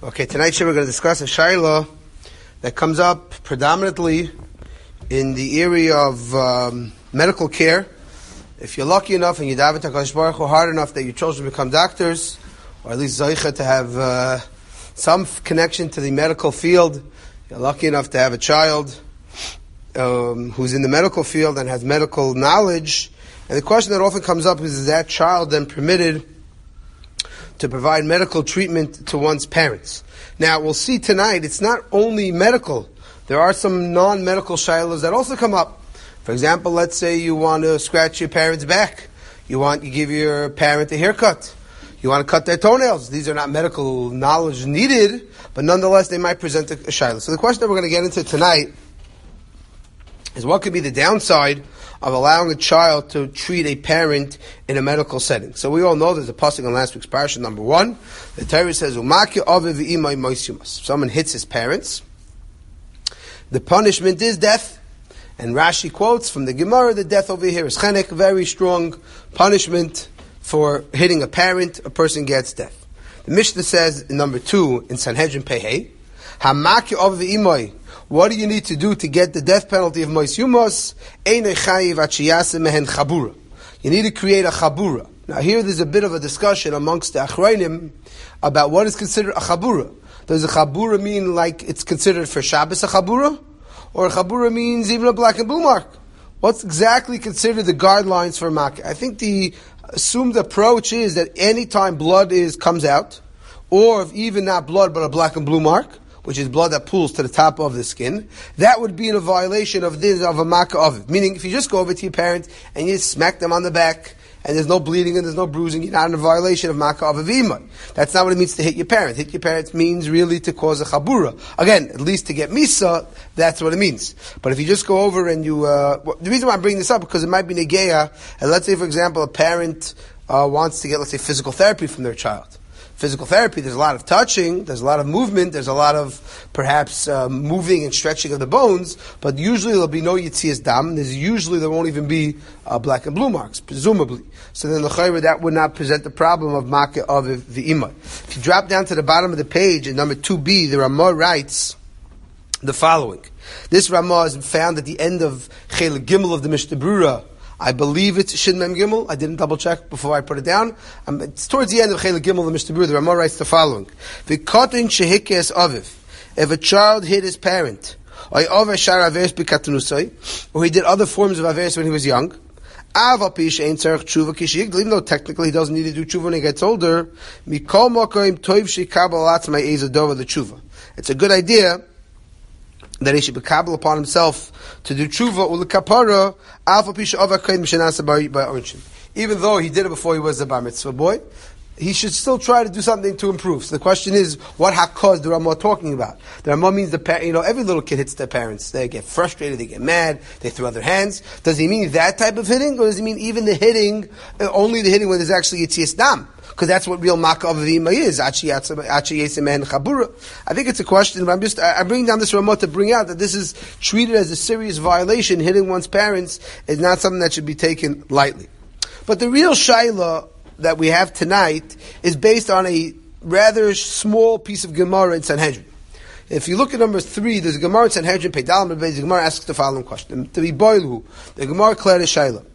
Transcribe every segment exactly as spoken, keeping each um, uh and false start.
Okay, tonight we're going to discuss a shayla that comes up predominantly in the area of um, medical care. If you're lucky enough and you daven to HaKadosh Baruch Hu hard enough that your children become doctors, or at least zeicha to have uh, some connection to the medical field, you're lucky enough to have a child um, who's in the medical field and has medical knowledge. And the question that often comes up is, is that child then permitted to provide medical treatment to one's parents? Now, we'll see tonight, it's not only medical. There are some non-medical shaylas that also come up. For example, let's say you want to scratch your parents' back. You want to give your parent a haircut. You want to cut their toenails. These are not medical knowledge needed, but nonetheless, they might present a, a shayla. So the question that we're going to get into tonight is, what could be the downside of allowing a child to treat a parent in a medical setting? So we all know there's a pasuk on last week's parasha, number one. The Torah says, "Umaki aviv v'imay moisumas." Someone hits his parents, the punishment is death. And Rashi quotes from the Gemara, the death over here is chenek, very strong punishment for hitting a parent. A person gets death. The Mishnah says in number two in Sanhedrin Pehei, "Hamaki aviv v'imay." What do you need to do to get the death penalty of Mois Yumos? You need to create a chabura. Now here there's a bit of a discussion amongst the Achrayim about what is considered a chabura. Does a chabura mean like it's considered for Shabbos a chabura? Or a chabura means even a black and blue mark? What's exactly considered the guidelines for makah? I think the assumed approach is that any time blood is comes out, or if even not blood but a black and blue mark, which is blood that pools to the top of the skin, that would be in a violation of this, of a makkah of it. Meaning, if you just go over to your parent and you smack them on the back, and there's no bleeding and there's no bruising, you're not in a violation of makkah of avimah. That's not what it means to hit your parent. Hit your parent means really to cause a chabura. Again, at least to get misa, that's what it means. But if you just go over and you, uh, well, the reason why I'm bringing this up, because it might be negeya, and let's say, for example, a parent uh, wants to get, let's say, physical therapy from their child. Physical therapy, there's a lot of touching, there's a lot of movement, there's a lot of perhaps uh, moving and stretching of the bones, but usually there'll be no yitzias dam. There's usually there won't even be uh, black and blue marks, presumably. So then l'chayra, that would not present the problem of makah of the imah. If you drop down to the bottom of the page in number two b, the Ramah writes the following. This Ramah is found at the end of Chelik Gimel of the Mishnah Brura. I believe it's Shin Mem Gimel. I didn't double check before I put it down. Um, it's towards the end of Chelik Gimel, the Mishnah Brura. The Ramah writes the following: V'kotin shehikes aviv. If a child hit his parent, or he did other forms of averes when he was young, even though technically he doesn't need to do tshuva when he gets older, it's a good idea that he should be kabel upon himself to do tshuva ulekapara alpha pisha avakain mishanasa by origin. Even though he did it before he was a bar mitzvah boy, he should still try to do something to improve. So the question is, what hakaz the Ramah talking about? The Ramah means the par- you know every little kid hits their parents. They get frustrated, they get mad, they throw their hands. Does he mean that type of hitting, or does he mean even the hitting, uh, only the hitting when there's actually yitzias dam? Because that's what real makkah of v'ima is. I think it's a question, but I'm just, I bring down this Ramah to bring out that this is treated as a serious violation. Hitting one's parents is not something that should be taken lightly. But the real shayla that we have tonight is based on a rather small piece of Gemara in Sanhedrin. If you look at number three, there's a Gemara in Sanhedrin, Pedalim, the Gemara asks the following question. The Boilhu, the Gemara declared a shayla.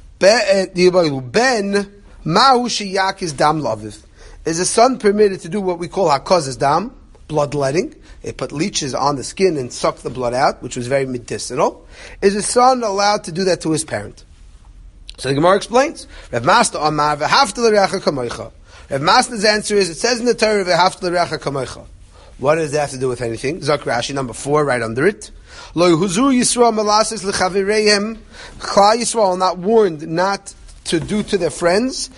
Ben, Ma'hu sheyak is dam laviv. Is a son permitted to do what we call hakaz dam, bloodletting? They put leeches on the skin and suck the blood out, which was very medicinal. Is a son allowed to do that to his parent? So the Gemara explains. Rav Masna Amar v'hafta l'reacha kamoicha. Rav Masna's answer is, it says in the Torah v'hafta l'reacha kamoicha. What does that have to do with anything? Zok Rashi, number four, right under it. Lo Yehuzur Yisrael malasis l'chavireihem. Klal Yisrael, not warned not to do to their friends,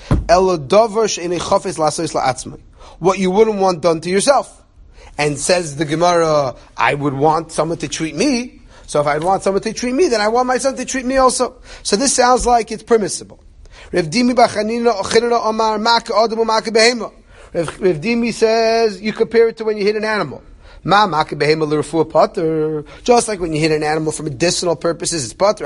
what you wouldn't want done to yourself. And says the Gemara, I would want someone to treat me, so if I want someone to treat me, then I want my son to treat me also. So this sounds like it's permissible. Rav Dimi says, you compare it to when you hit an animal. Just like when you hit an animal for medicinal purposes, it's pater.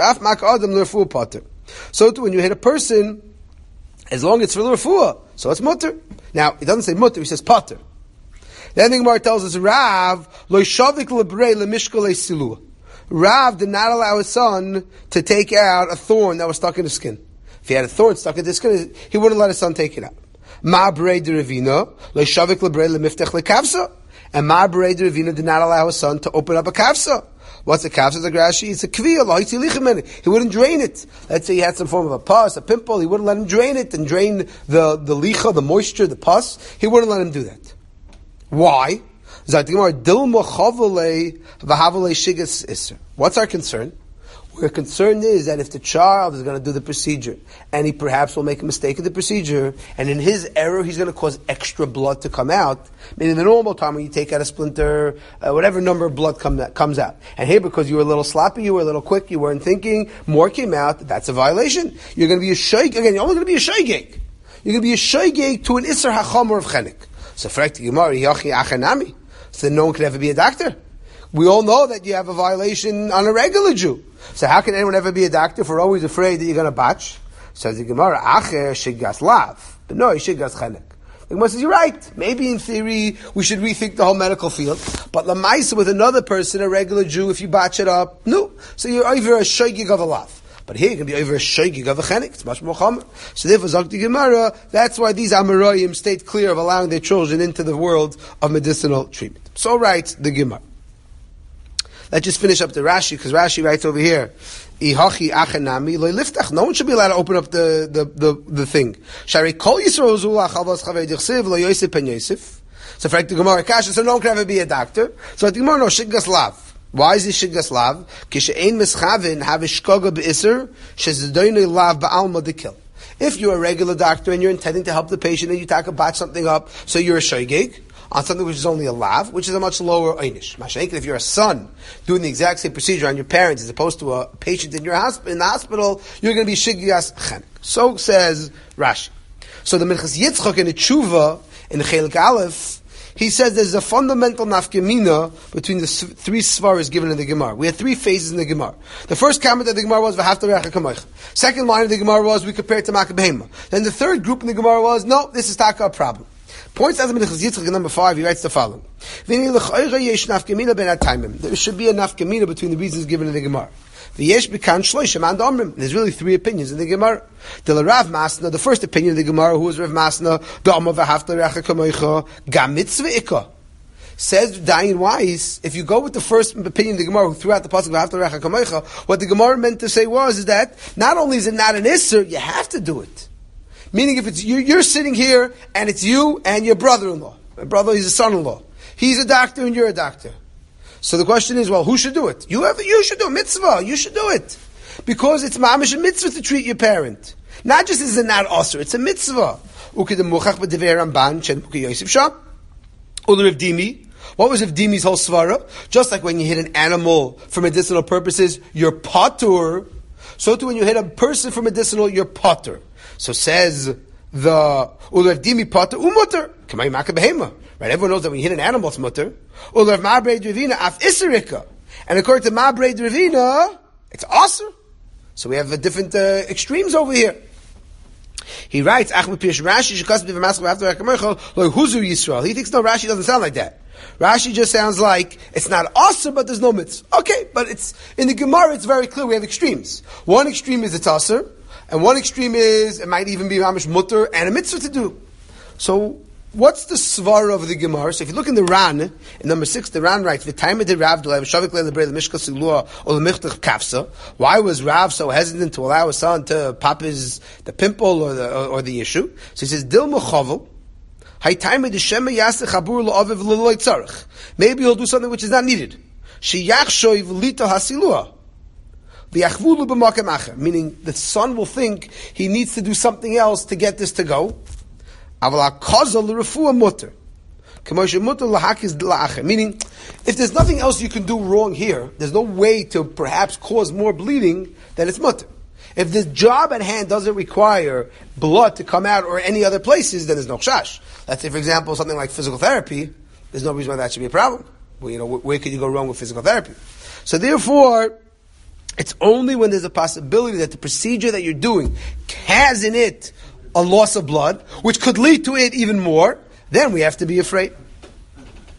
So too, when you hit a person, as long as it's for the refuah, so it's mutter. Now, it doesn't say mutter, he says pater. Then the Gemara tells us, Rav, lo shavik lebrei lemishkal silua. Rav did not allow his son to take out a thorn that was stuck in his skin. If he had a thorn stuck in his skin, he wouldn't let his son take it out. Ma brei de Ravina, lo shavik lebrei lemiftech lekavsa. And Ma brei de Ravina did not allow his son to open up a kavsa. What's a kavsa? The Rashi, it's a kviyah. He wouldn't drain it. Let's say he had some form of a pus, a pimple. He wouldn't let him drain it and drain the, the licha, the moisture, the pus. He wouldn't let him do that. Why? What's our concern? Our concern is that if the child is going to do the procedure and he perhaps will make a mistake in the procedure, and in his error he's going to cause extra blood to come out, meaning the normal time when you take out a splinter, uh, whatever number of blood come, comes out. And here, because you were a little sloppy, you were a little quick, you weren't thinking, more came out, that's a violation. You're going to be a shaygeg. Again, you're only going to be a shaygeg. You're going to be a shaygeg to an isser hachomer of chenik. So, frekti Gemara, yachi achanami. So no one could ever be a doctor. We all know that you have a violation on a regular Jew. So how can anyone ever be a doctor if we're always afraid that you're going to botch? Says the Gemara, acher shigas lav. But no, shigas chenek. The Gemara says, you're right. Maybe in theory we should rethink the whole medical field. But lamaisa with another person, a regular Jew, if you botch it up, no. So you're over a shaygig of a lav. But here you can be over a shaygig of a chenek. It's much more chomer. So therefore, Zakti Gemara, that's why these Amoraim stayed clear of allowing their children into the world of medicinal treatment. So writes the Gemara. Let's just finish up the Rashi, because Rashi writes over here, Ihachi achanami lo liftach. No one should be allowed to open up the, the, the, the thing. Shari kol Yisrael zula chavos chavei dichsiv lo Yosef pen Yosef. So for the Gemara Kasha, so no one can ever be a doctor. So the Gemara, no, shiggas lav. Why is this shiggas lav? Kishe'ein mischavin have a shkoga be'isr, shezidoinei lav ba'alma dekil. If you're a regular doctor and you're intending to help the patient and you take a botch something up, so you're a shaygig, on something which is only a lav, which is a much lower einish. Mashenkin, if you're a son doing the exact same procedure on your parents as opposed to a patient in your hosp- in the hospital, you're going to be shigyas chenek. So says Rashi. So the Minchas Yitzchak in the Tshuva, in the Chelik Aleph, he says there's a fundamental nafkemina between the three svaras given in the Gemara. We had three phases in the Gemara. The first comment of the Gemara was v'hafta re'acha kamoicha. Second line of the Gemara was we compared to Makkah Behema. Then the third group in the Gemara was no, this is taka a problem. Points out the Minchas Yitzchak in number five, he writes the following. There should be a nafkemina between the reasons given in the Gemara. There's really three opinions in the Gemara. The Rav Masna, the first opinion of the Gemara, who was Rav Masna, says Dayan Weiss, if you go with the first opinion of the Gemara, who threw out the pasuk of what the Gemara meant to say was is that not only is it not an isser, you have to do it. Meaning, if it's you, you're sitting here, and it's you and your brother-in-law. My brother, he's a son-in-law. He's a doctor, and you're a doctor. So the question is, well, who should do it? You have, you should do a mitzvah. You should do it. Because it's ma'amish a mitzvah to treat your parent. Not just as a not osir, it's a mitzvah. What was Rav Dimi's whole svara? Just like when you hit an animal for medicinal purposes, you're patur. So too when you hit a person for medicinal, you're patur. So says the Ulav Dimi patur umutter. Kamay Makkah Behema. Right? Everyone knows that when you hit an animal, it's mutter. Ulav Ma'abrei Drivina af Isserika. And according to Ma'abrei Drivina, it's awesome. So we have a different uh, extremes over here. He writes, Achmed Pish Rashi shekasb divamaskel after Akamerchel lo huzu Yisrael. He thinks no, Rashi doesn't sound like that. Rashi just sounds like it's not awesome, but there's no mitzvah. Okay, but it's in the Gemara. It's very clear. We have extremes. One extreme is it's asur, and one extreme is it might even be mamish mutter and a mitzvah to do. So what's the svara of the Gemara? So if you look in the Ran, in number six, the Ran writes, "V'taymed de Rav d'lev shavik le'lebrei l'mishka silua or l'michtach kafsa." Why was Rav so hesitant to allow his son to pop his the pimple or the or, or the issue? So he says, "Dil mechavel." Maybe he'll do something which is not needed. Meaning the son will think he needs to do something else to get this to go. Meaning, if there's nothing else you can do wrong here, there's no way to perhaps cause more bleeding, then it's mutter. If the job at hand doesn't require blood to come out or any other places, then there's no chash. Let's say, for example, something like physical therapy, there's no reason why that should be a problem. Well, you know, where could you go wrong with physical therapy? So therefore, it's only when there's a possibility that the procedure that you're doing has in it a loss of blood, which could lead to it even more, then we have to be afraid.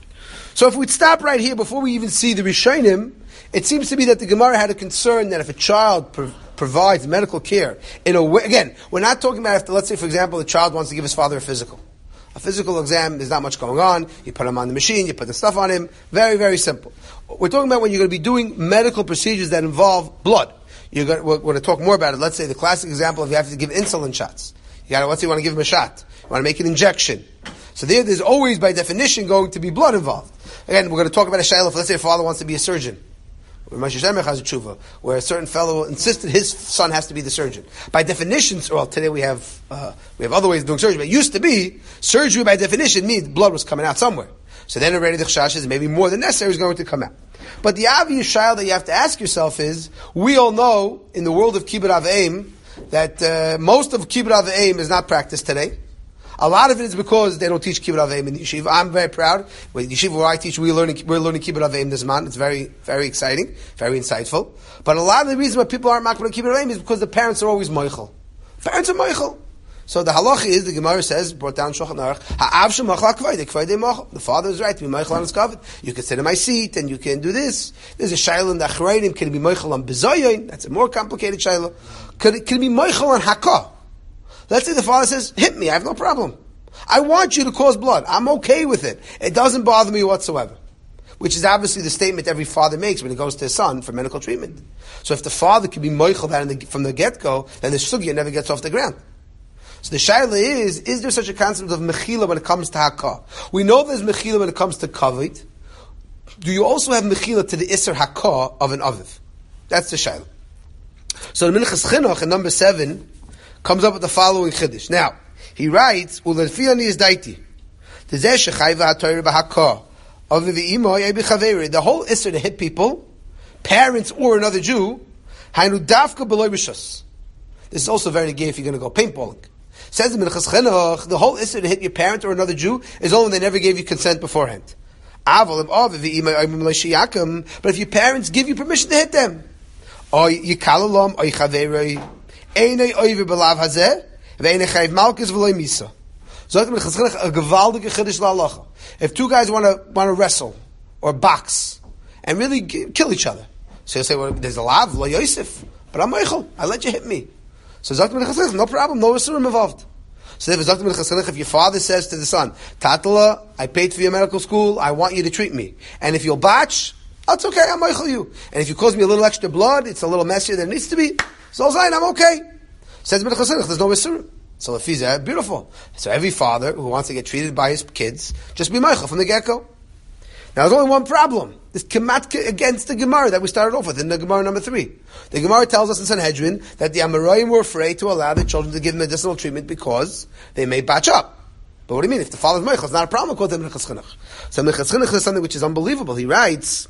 So if we'd stop right here before we even see the Rishonim, it seems to be that the Gemara had a concern that if a child pro- provides medical care in a way, again, we're not talking about if, let's say, for example, the child wants to give his father a physical. A physical exam, there's not much going on. You put him on the machine, you put the stuff on him. Very, very simple. We're talking about when you're going to be doing medical procedures that involve blood. You're going to, we're going to talk more about it. Let's say the classic example of you have to give insulin shots. You got to, let's say you want to give him a shot. You want to make an injection. So there, there's always, by definition, going to be blood involved. Again, we're going to talk about a shayla. Let's say a father wants to be a surgeon. Where a certain fellow insisted his son has to be the surgeon. By definition, well, today we have uh, we have other ways of doing surgery, but it used to be, surgery by definition means blood was coming out somewhere. So then already the chashash is maybe more than necessary is going to come out. But the obvious shayla that you have to ask yourself is, we all know in the world of kibbud avim that uh, most of kibbud avim is not practiced today. A lot of it is because they don't teach kibbud avim in yeshiva. I'm very proud. With yeshiva where I teach, we're learning we're learning kibbud avim this month. It's very very exciting, very insightful. But a lot of the reason why people aren't makbid on kibbud avim is because the parents are always moichel. Parents are moichel. So the halacha is, the Gemara says, brought down Shulchan Aruch, ha'av shemachla k'vayde, k'vayde machal. The father is right to be moichel on his kavod. You can sit in my seat and you can do this. There's a shayla in the achrayim. Can it be moichel on bezoyin? That's a more complicated shayla. Can it, can it be moichel on hakah? Let's say the father says, hit me, I have no problem. I want you to cause blood. I'm okay with it. It doesn't bother me whatsoever. Which is obviously the statement every father makes when he goes to his son for medical treatment. So if the father can be moichel that the, from the get-go, then the sugya never gets off the ground. So the shayla is, is there such a concept of mechila when it comes to hakah? We know there's mechila when it comes to kavit. Do you also have mechila to the isser hakah of an aviv? That's the shayla. So the Minchas Chinuch in number seven comes up with the following chiddush. Now, he writes, "Ulefiani is daiti. The whole issue to hit people, parents or another Jew, this is also very gay if you're going to go paintballing. Says the Minchas Chinuch, the whole issue to hit your parent or another Jew is only when they never gave you consent beforehand. But if your parents give you permission to hit them, if two guys want to want to wrestle or box and really g- kill each other, so you'll say, well, there's a lav, lo Yosef, but I'm Michael, I let you hit me. So no problem, no isurim involved. So if your father says to the son, Tatala, I paid for your medical school, I want you to treat me. And if you'll botch, that's okay, I'm Michael you. And if you cause me a little extra blood, it's a little messier than it needs to be, so I'm okay. Says there's no isurim. So if he's there, beautiful. So every father who wants to get treated by his kids, just be Michael from the get-go. Now there's only one problem. This kemat against the Gemara that we started off with in the Gemara number three. The Gemara tells us in Sanhedrin that the Amoraim were afraid to allow their children to give medicinal treatment because they may batch up. But what do you mean? If the father's Michael, it's not a problem according to Minchas Chinuch. So Minchas Chinuch is something which is unbelievable. He writes,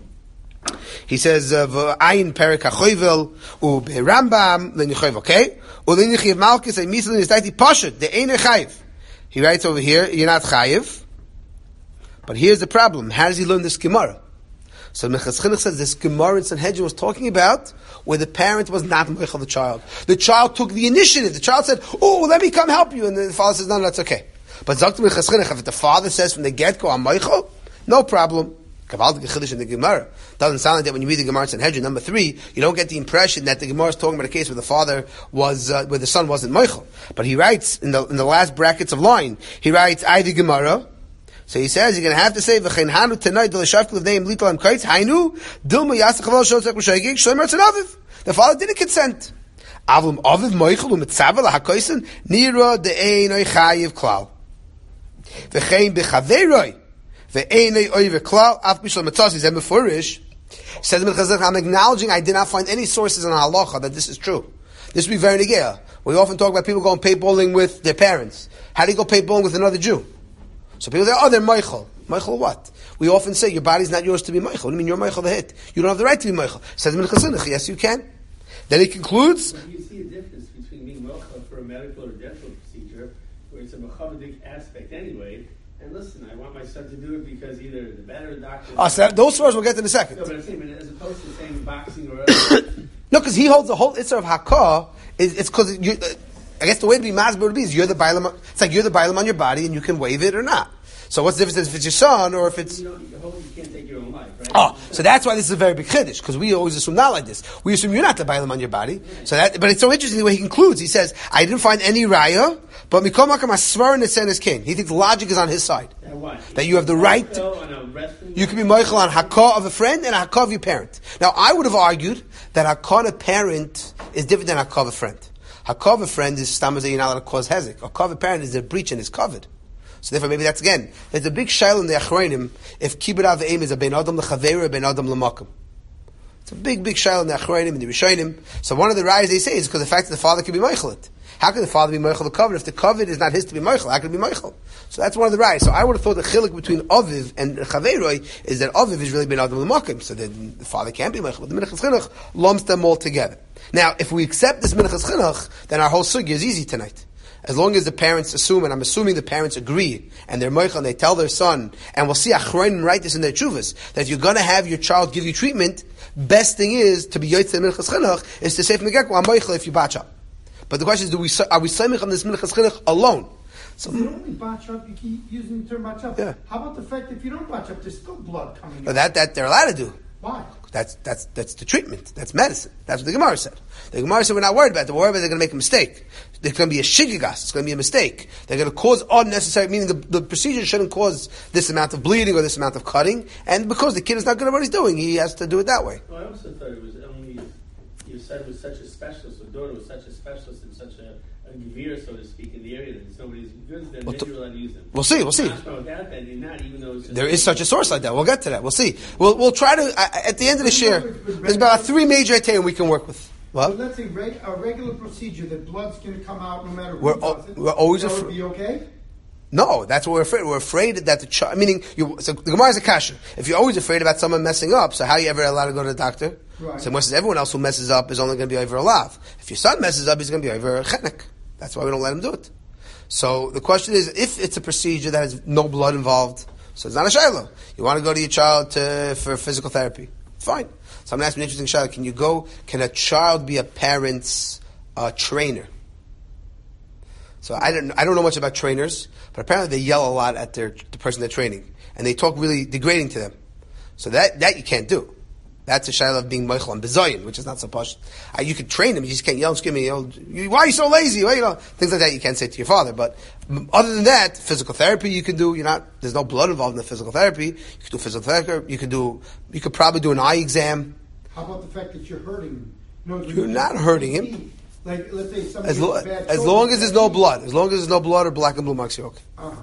he says, "V'ayin perik hachoyvel u beRambam leNichoyv." Okay, u leNichiv Malkus a misel is daiti pashat the eine chayiv. He writes over here, you're not chayiv. But here's the problem: how does he learn this Gemara? So Minchas Chinuch says this Gemara in Sanhedrin was talking about where the parent was not meichel the child. The child took the initiative. The child said, "Oh, let me come help you," and the father says, "No, no, that's okay." But Zakt Minchas Chinuch, if the father says from the get go, "I'm meichel," no problem. Kavaldik Chiddush in the Gemara. Doesn't sound like that when you read the Gemara in Sanhedrin. Number three, you don't get the impression that the Gemara is talking about a case where the father was, uh, where the son wasn't Michael. But he writes in the in the last brackets of line, he writes, "I the Gemara." So he says you're going to have to say v'chein hanu tonight d'lashavkul v'neim litalam kaitz hainu dilma yasach chaval shotzek b'shoygig shlomer tzanaviv. The father didn't consent. Avum aviv Michael u'mitzavel ha'kaisen nira de'ein oichayiv klal v'chein b'chaveroi. The Einei Oiver Klal Af Bishlam Matzasi Zem Befurish says I'm acknowledging I did not find any sources in halacha that this is true. This would be very negaya. We often talk about people going paintballing with their parents. How do you go paintballing with another Jew? So people say, oh, they're Michael. Michael what? We often say your body's not yours to be Michael. What do you mean you're Michael the hit? You don't have the right to be Michael. Says Minchas Chinuch, yes you can. Then he concludes. But you see a difference between being Michael for a medical or dental procedure, where it's a mechavic aspect anyway. And listen, I want my son to do it because either the better doctor... Oh, so those stories we'll get in a second. No, but I'm saying, as opposed to saying boxing or other... No, because he holds the whole Isser of Hakah, is, it's because, uh, I guess the way to be Masber would be is you're the Bailam, it's like you're the Bailam on your body and you can wave it or not. So what's the difference if it's your son or if it's... You, don't, you, hope you can't take your own life, right? Oh, so that's why this is a very big chiddush, because we always assume not like this. We assume you're not the bailam on your body. So that, but it's so interesting the way he concludes. He says, I didn't find any raya, but mikol makam asmar and is king. He thinks logic is on his side. That, what? That you have the right... You can be moichel on hakah of a friend and a hakah of your parent. Now, I would have argued that hakah of a parent is different than hakah of a friend. Hakah of a friend is stamaz that you're not allowed to cause hezek. Hakah of a parent is a breach and is covered. So therefore, maybe that's again. There's a big shail in the Achronim if kibbut av v'eim is a ben adam l'chaveru or ben adam l'makom. It's a big, big shail in the Achronim and the Rishonim. So one of the rayas they say is because the fact that the father can be moichel it. How can the father be moichel the covet if the covet is not his to be moichel? How can it be moichel? So that's one of the rayas. So I would have thought the chilik between aviv and chaveroi is that aviv is really ben adam l'makom. So then the father can't be moichel. But the minchas chinuch lumps them all together. Now, if we accept this minchas chinuch, then our whole sugya is easy tonight. As long as the parents assume, and I'm assuming the parents agree, and they're moichel, and they tell their son, and we'll see Achronim write this in their tshuvas, that you're going to have your child give you treatment, best thing is, to be yotzei minchas chinuch, is to say from the get-go, I'm moichel if you batch up. But the question is, do we, are we samich on this minchas chinuch alone? So, if you only batch up, you keep using the term batch up. Yeah. How about the fact that if you don't batch up, there's still blood coming out? That, that they're allowed to do. Why? That's that's that's the treatment. That's medicine. That's what the Gemara said. The Gemara said we're not worried about it. We're worried about they're going to make a mistake. There's going to be a shigigas. It's going to be a mistake. They're going to cause unnecessary, meaning the, the procedure shouldn't cause this amount of bleeding or this amount of cutting. And because the kid is not good at what he's doing, he has to do it that way. Well, I also thought it was only your son was such a specialist, or daughter was such a specialist and such a, a gevir, so to speak, in the area that nobody's good, then Well, maybe you're allowed to use them. We'll see. We'll see. Without that, you're not, even though it's There is such a source like that. We'll get to that. We'll see. We'll we'll try to uh, at the end of the share. There's about three major items we can work with. Well, What? let's say reg- a regular procedure that blood's going to come out no matter who We're does al- it. we're always that afr- would be okay. No, that's what we're afraid. We're afraid that the child. Meaning, you, so the Gemara is a kasha. If you're always afraid about someone messing up, so how are you ever allowed to go to the doctor? Right. So much as everyone else who messes up is only going to be over a lav. If your son messes up, he's going to be over a chenek. That's why we don't let him do it. So the question is, if it's a procedure that has no blood involved, so it's not a shayla. You want to go to your child to, for physical therapy, fine. Someone asked me an interesting shayla. Can you go? Can a child be a parent's uh, trainer? So I don't, I don't know much about trainers, but apparently they yell a lot at their the person they're training, and they talk really degrading to them. So that that you can't do. That's a shayla of being moichel on bezayin, which is not so posh. Uh, you could train them, you just can't yell and scream. You know, you, why are you so lazy? Why, you know, things like that you can't say to your father. But other than that, physical therapy you can do. You're not. There's no blood involved in the physical therapy. You could do physical therapy. You could do. You could probably do an eye exam. How about the fact that you're hurting him? No, You're not hurting him. Like, let's say somebody As, lo- has bad as shoulder long as there's no pain. blood, as long as there's no blood or black and blue marks, you're okay. Uh-huh.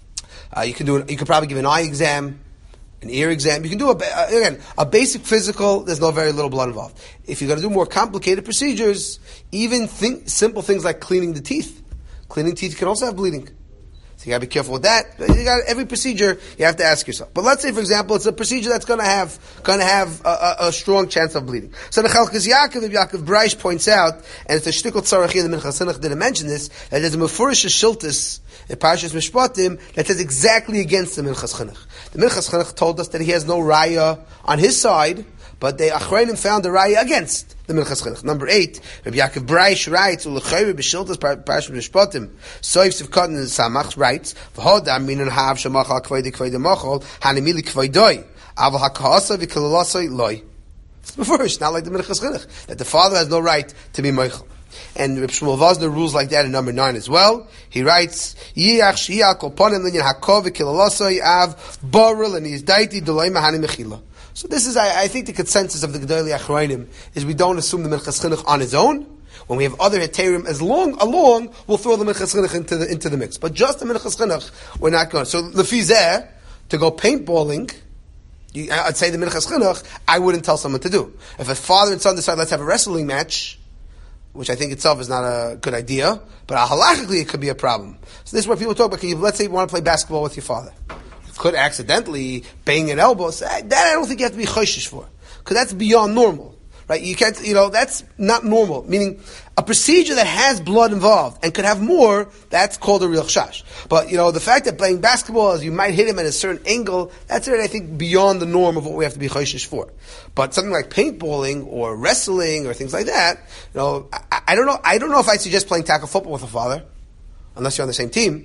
Uh, you can do. An, you could probably give an eye exam, an ear exam. You can do a ba- uh, again a basic physical. There's no very little blood involved. If you're going to do more complicated procedures, even think, simple things like cleaning the teeth. Cleaning teeth can also have bleeding. So you got to be careful with that. You got every procedure you have to ask yourself. But let's say, for example, it's a procedure that's going to have going to have a, a, a strong chance of bleeding. So the Chalkas Yaakov of Yaakov Breish points out, and it's a shtickle tzarach here. The Minchas Chinuch didn't mention this. That there's a mefurish shiltis in Parashas Mishpatim that says exactly against the Minchas Chinuch. The Minchas Chinuch told us that he has no raya on his side, but the Achronim found a raya against the Minchas Chinuch. Number eight, Rabbi Yaakov Breish writes, "Ulechayre b'shiltas Parashas Mishpatim." Soif Sivkatan and Samach writes, "V'hodam minun hav shemachal kveide kveide machal hanimili kveidoi aval hakahasa v'kilalasoi loy." It's the first, not like the Minchas Chinuch, that the father has no right to be meichel. And Reb Shmuel Vosner rules like that in number nine as well. He writes, "Yiach shiyah kol ponim linyan hakov v'kilalasoi av barul and his daiti doloi mahani mechila." So this is, I, I think, the consensus of the Gedolei Achronim is we don't assume the Minchas Chinuch on his own. When we have other heterim as long along, we'll throw the Minchas Chinuch into the into the mix. But just the Minchas Chinuch, we're not going. So lefizeh, to go paintballing, you, I'd say the Minchas Chinuch, I wouldn't tell someone to do. If a father and son decide let's have a wrestling match, which I think itself is not a good idea, but halachically it could be a problem. So this is where people talk about, can you, let's say you want to play basketball with your father. Could accidentally bang an elbow. So that I don't think you have to be choishish for, because that's beyond normal, right? You can't, you know, that's not normal. Meaning, a procedure that has blood involved and could have more, that's called a real chash. But you know, the fact that playing basketball is you might hit him at a certain angle, that's already, I think, beyond the norm of what we have to be choishish for. But something like paintballing or wrestling or things like that, you know, I, I don't know. I don't know if I suggest playing tackle football with a father, unless you're on the same team.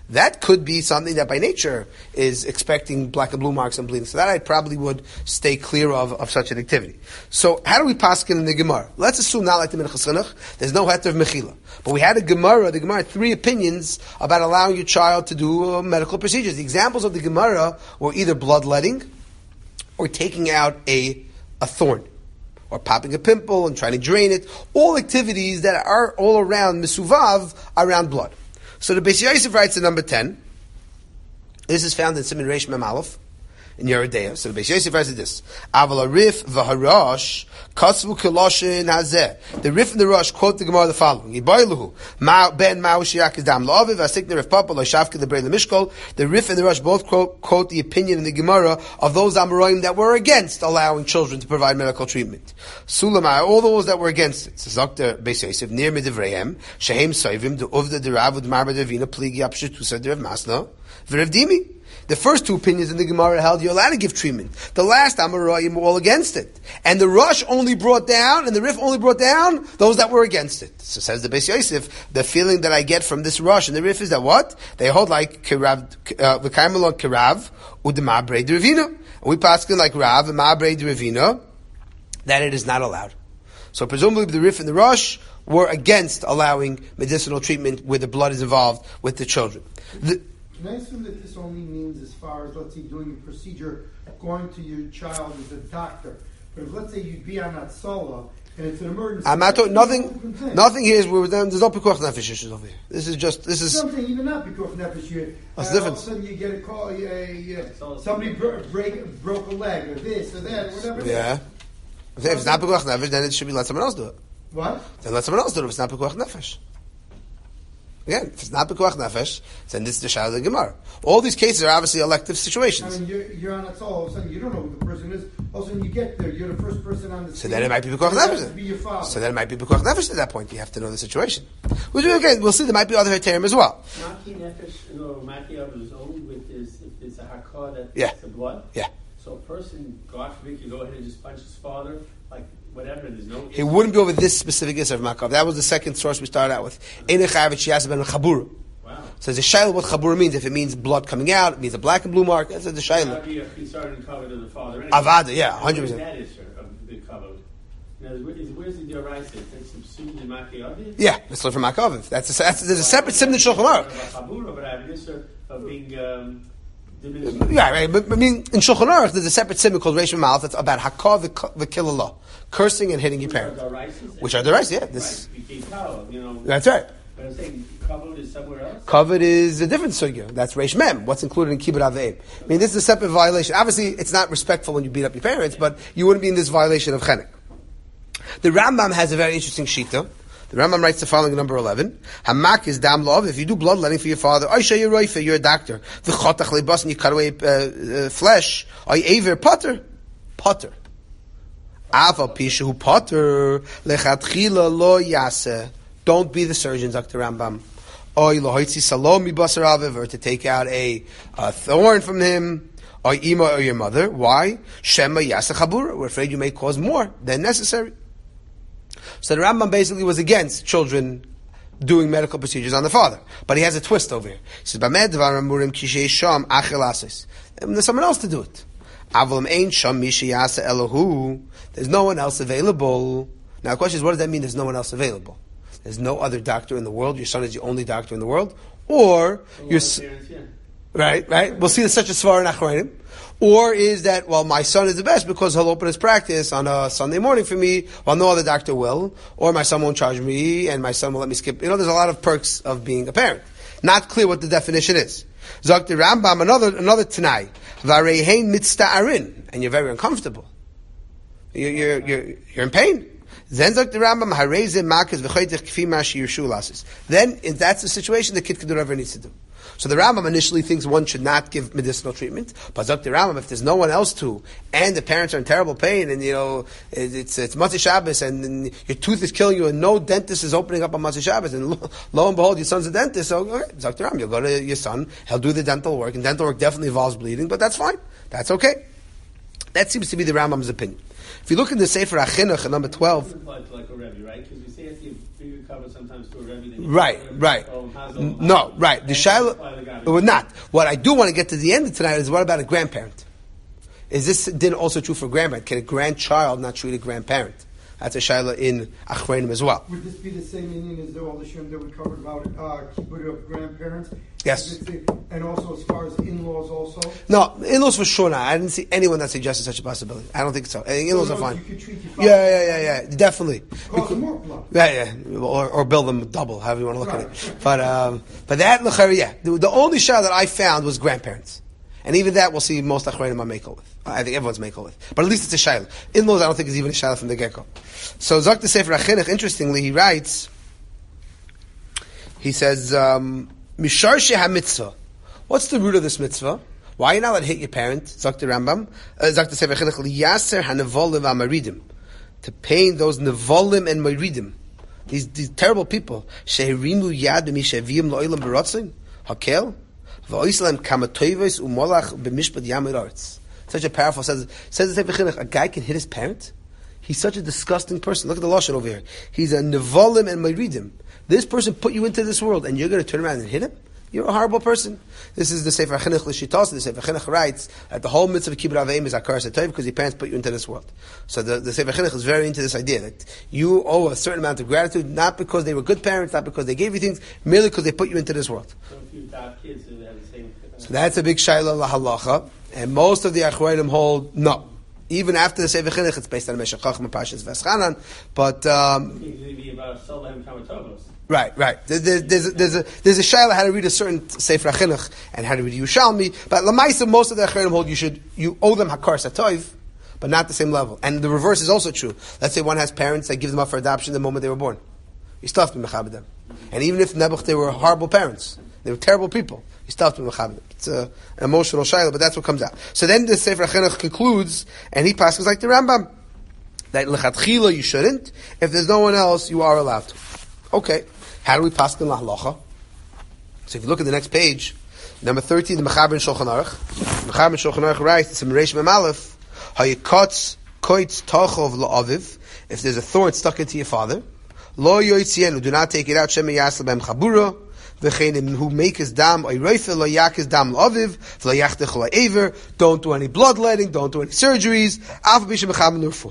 that could be something that by nature is expecting black and blue marks and bleeding. So that I probably would stay clear of, of such an activity. So how do we paskin in the Gemara? Let's assume not like the Minchas Chinuch, there's no heter of mechila. But we had a Gemara, the Gemara had three opinions about allowing your child to do uh, medical procedures. The examples of the Gemara were either bloodletting or taking out a, a thorn, or popping a pimple and trying to drain it. All activities that are all around misuvav, around blood. So the Beis Yosef writes in number ten. This is found in Siman Reish Mem Aleph in Yeridea. So the Beis Yosef writes this: Aval Arif v'Harash kasvu kiloshin hazeh. The Rif and the Rosh quote the Gemara the following: Yibayluhu ma ben ma'ushiyak dam la'aviv asikner Rif Papa lo'shavke the brei lemishkol. The Rif and the Rosh both quote, quote the opinion in the Gemara of those Amoraim that were against allowing children to provide medical treatment. Sulamai, all those that were against it. So Zakter Beis Yosef near midivreihem shehem soivim the uvda the Rav the Marba Davina pligi apshitu said the Rav Masna v'Rav Dimi. The first two opinions in the Gemara held you're allowed to give treatment. The last Amoraim were all against it. And the Rosh only brought down, and the Rif only brought down those that were against it. So says the Beis Yosef, the feeling that I get from this Rosh and the Rif is that what? They hold like Kirav, V'kaimelon Kirav, Udema Brei Derevina. And we pass like Rav, and Ma'abrei Derevina, that it is not allowed. So presumably the Rif and the Rosh were against allowing medicinal treatment where the blood is involved with the children. The, Can I assume that this only means as far as, let's say, doing a procedure, going to your child as a doctor? But if, let's say, you'd be on that solo, and it's an emergency... I'm not talking, nothing, nothing here is, where there's no pikuach nefesh issues over here. This is just, this is... Something, even not pikuach nefesh here. What's uh, the difference? All of a sudden you get a call, a, uh, somebody bro- break, broke a leg, or this, or that, or whatever. Yeah. If it's not pikuach nefesh, then it should be let someone else do it. What? Then let someone else do it if it's not pikuach nefesh. Again, if it's not Pekuach Nefesh, then this is the Shah of the Gemara. All these cases are obviously elective situations. I mean, you're, you're on a soul, all of a sudden you don't know who the person is, all of a sudden you get there, you're the first person on the scene. So then it might be Pekuach Nefesh. Be your father. So then it might be Pekuach Nefesh at that point. You have to know the situation. Which, again, we'll see there might be other heterim as well. Maki Nefesh, you know, Maki of his own with this, if it's a hakah that Yeah. it's the blood. Yeah. So a person, God forbid, you go ahead and just punch his father, like whatever, there's no... He wouldn't go over this specific issue of Makav. That was the second source we started out with. Ein Chayav Shiyas ben Chabura. Wow. So there's a shayla what chabura means. If it means blood coming out, it means a black and blue mark. That's the That shayla. would be a concern and cover to the father. Anyway. Avada, yeah, one hundred percent. That is sir, of the cover. Now, is- where's the Dioraisa? That's subsumed in Maki Aviv? Yeah, let's look for Makaviv. That's a, that's, there's a separate simon in Shulchan Aruch. Chabura, but I have an issue of being um, diminished. Yeah, right. But I mean, in Shulchan Aruch, there's a separate simon called Reish Ma'alef that's about hakav v'kilallah, cursing and hitting your parent. Which are the rights? Yeah, this. Right, you can't, you know. That's right. But I'm saying covered is somewhere else. Covered is a different sugya. That's Reish Mem. What's included in Kibbut Aveim. I mean, this is a separate violation. Obviously, it's not respectful when you beat up your parents, but you wouldn't be in this violation of Chenek. The Rambam has a very interesting shita. The Rambam writes the following, number eleven. Hamak is dam lov. If you do bloodletting for your father, Aisha Yeroifa, you're a doctor. The chotach lebas, and you cut away uh, uh, flesh. Ay aver potter, potter. Aval pishu potter lechatchila lo yase. Don't be the surgeon, Doctor Rambam. Or to take out a, a thorn from him, or ima or your mother. Why? Shema yasa chabura. We're afraid you may cause more than necessary. So the Rambam basically was against children doing medical procedures on the father, but he has a twist over here. He says, "Bamed v'aramurim kishei sham achelasis." There's someone else to do it. Avalim ein sham mishi yasa elohu. There's no one else available. Now the question is, what does that mean? There's no one else available. There's no other doctor in the world. Your son is the only doctor in the world, or your s- Parents, yeah. right, right. We'll see there's such a svar in Achrayim. Or is that, well, my son is the best because he'll open his practice on a Sunday morning for me, while no other doctor will. Or my son won't charge me, and my son will let me skip. You know, there's a lot of perks of being a parent. Not clear what the definition is. Zok the Rambam, another another Tanai. Varehein mitzta'arin, and you're very uncomfortable. You're you're you're, you're in pain. Then Zok the Rambam, hareze makas v'choytech kfi ma shirshu lasis. Then, if that's the situation, the kid can do whatever he needs to do. So the Rambam initially thinks one should not give medicinal treatment, but Zok the Rambam, if there's no one else to, and the parents are in terrible pain, and you know it's it's Motzei Shabbos, and, and your tooth is killing you, and no dentist is opening up on Motzei Shabbos, and lo, lo and behold, your son's a dentist. So okay, Zok the Rambam, you'll go to your son, he'll do the dental work, and dental work definitely involves bleeding, but that's fine, that's okay. That seems to be the Rambam's opinion. If you look in the Sefer HaChinuch at number twelve, Like, like a Rebbe, right? Because we say it's the bigger cover sometimes to a Rebbe. then you Right, cover right. oh, Hazel, N- No, right. The and Shiloh, apply the garbage. it would not. What I do want to get to the end of tonight is what about a grandparent? Is this din also true for grandparent? Can a grandchild not treat a grandparent? That's a Shiloh in Achreinim as well. Would this be the same meaning as the all the Shem that we covered about uh, kibbutz of grandparents? Yes. Is it the- And also as far as in-laws also? No, in-laws for sure not. I didn't see anyone that suggested such a possibility. I don't think so. I think in-laws So are no, fine. You could treat your Yeah, yeah, yeah, yeah. Definitely. Cause them more blood. Yeah, yeah, or, or bill them double, however you want to look at Right. it. But um, but that l'chari, yeah, the, the only shah that I found was grandparents, and even that we'll see most achreinim are makel with. I think everyone's makel with, but at least it's a shayla. In-laws, I don't think is even a shayla from the get-go. So Zok the Sefer Achinuch, interestingly, he writes, he says, um, Mishar sheha mitzvah. What's the root of this mitzvah? Why are you not allowed to hit your parent? Zok the Rambam, uh, Zok the Sefer Achinuch, liyaser hanevolim v'amaridim, to pain those nevolim and maridim. These, these terrible people. Sheherimu yad b'mishaviyim lo'ilam b'rotzin. Hakel. V'oislam kamatoivis umolach b'mishpat yamid arts. Such a powerful, says, says the Sefer Chinuch, a guy can hit his parent? He's such a disgusting person. Look at the Lashon over here. He's a nevolim and maridim. This person put you into this world and you're going to turn around and hit him? You're a horrible person. This is the Sefer Chinuch L'Shitas. The Sefer Chinuch writes that the whole mitzvah of Kibbutz Avim is Akar Satayv because your parents put you into this world. So the, the Sefer Chinuch is very into this idea that you owe a certain amount of gratitude, not because they were good parents, not because they gave you things, merely because they put you into this world. So if you adopt kids, they have the same. So that's a big shayla lahalacha, and most of the Achroinim hold no. Even after the Sefer Chinuch, it's based on Meshach Chacham Pashas Veschanan, but um, It's going to be about Solheim Kamatovos. right, right. There, there, there's a, there's a there's a shayla how to read a certain Sefer Chinuch and how to read Yerushalmi, but lamaisa most of the Achroinim hold you should you owe them hakar satoiv, but not the same level. And the reverse is also true. Let's say one has parents that give them up for adoption the moment they were born. You still have to be mechabed them, and even if Nebuch they were horrible parents, they were terrible people. You still have to be mechabed them. It's a, an emotional shayla, but that's what comes out. So then the Sefer Chinuch concludes, and he passes like the Rambam that lechatchila you shouldn't. If there's no one else, you are allowed to. Okay, how do we pass in lahalacha? So if you look at the next page, number thirteen, the Mechaber in Shulchan Aruch. Mechaber in Shulchan Aruch writes, it's in Reish Mem Aleph, hayikotz koitz tachov la'aviv. If there's a thorn stuck into your father, lo yoytzienu, do not take it out. Shema yasel b'hem chabura. V'chenim who make his dam oiroife lo yak his dam la'aviv v'lo yachtech la'aver. Don't do any bloodletting. Don't do any surgeries. Af b'shem mechaber nurfu.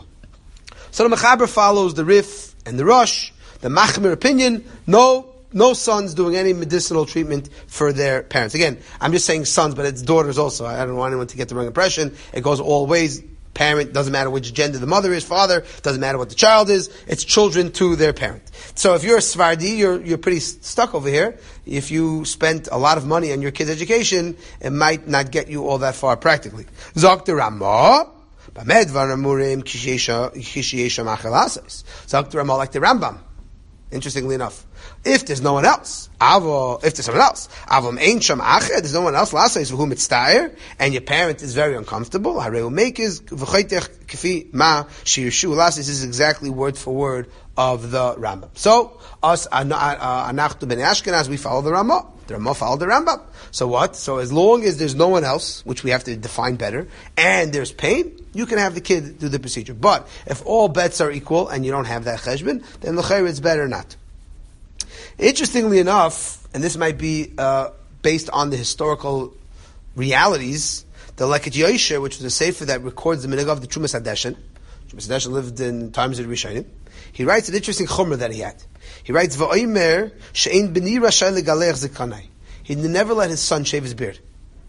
So the Mechaber follows the Rif and the Rosh, the Machmir opinion. No, no sons doing any medicinal treatment for their parents. Again, I'm just saying sons, but it's daughters also. I don't want anyone to get the wrong impression. It goes all ways. Parent, doesn't matter which gender the mother is, father, doesn't matter what the child is, it's children to their parent. So if you're a Svardi, you're, you're pretty stuck over here. If you spent a lot of money on your kid's education, it might not get you all that far practically. Zok the Ramah, Bamed Varamurim Kishiesha Machalasas. Zok the Ramah like the Rambam. Interestingly enough, if there's no one else, avo, if there's someone else, avom ein sham ached, there's no one else, lasa is whom it's tire, and your parent is very uncomfortable, hareu make is v'chaytech kfi ma shirshu lasa is exactly word for word of the Rambam. So, us, anachtu ben Ashkenaz, we follow the Ramah. The Ramah followed the Rambam. So what? So as long as there's no one else, which we have to define better, and there's pain, you can have the kid do the procedure. But if all bets are equal and you don't have that cheshbon, then l'chayr it's better not. Interestingly enough, and this might be uh, based on the historical realities, the Leket Yosher, which was a sefer that records the minhag of the Trumas Hadeshen. Trumas Hadeshen lived in times of Rishonim. He writes an interesting chumrah that he had. He writes, "Va'omer she'ein b'ni rashay legalech zikanai." He never let his son shave his beard.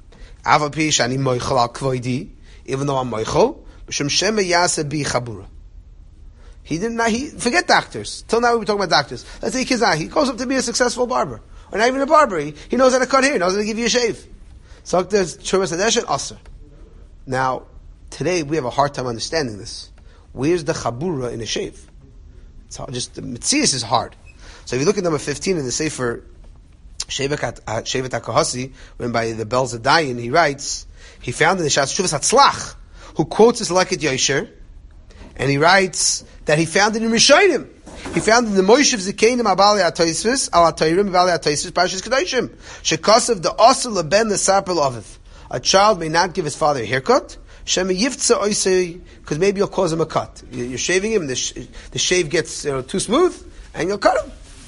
Avapi shani moichel al kvoidi, even though I'm moichel, b'shem shema yasa bi chabura. He didn't. He forget doctors. Till now we were talking about doctors. Let's say Kizai. He goes up to be a successful barber, or not even a barber. He, he knows how to cut hair. He knows how to give you a shave. So there's Trumas Hadeshen Aser. Now today we have a hard time understanding this. Where's the chabura in a shave? It's hard. Just the Metzias is hard. So if you look at number fifteen in the Sefer Shevet HaKahasi, written by the Bel Zadayin, he writes, he found in the Shas Shuvas Hatzlach, who quotes his Leket Yosher, and he writes that he found it in Rishonim. He found in the Moshev Zikenim Abali HaToisvis, Al HaToirim Abali HaToisvis, Parashas Kedoshim, Shekasav the Osel Leben the Sapel Aviv. A child may not give his father a haircut, Shema Yivtza Oisei, because maybe you'll cause him a cut. You're shaving him, the, sh- the shave gets you know, too smooth, and you'll cut him.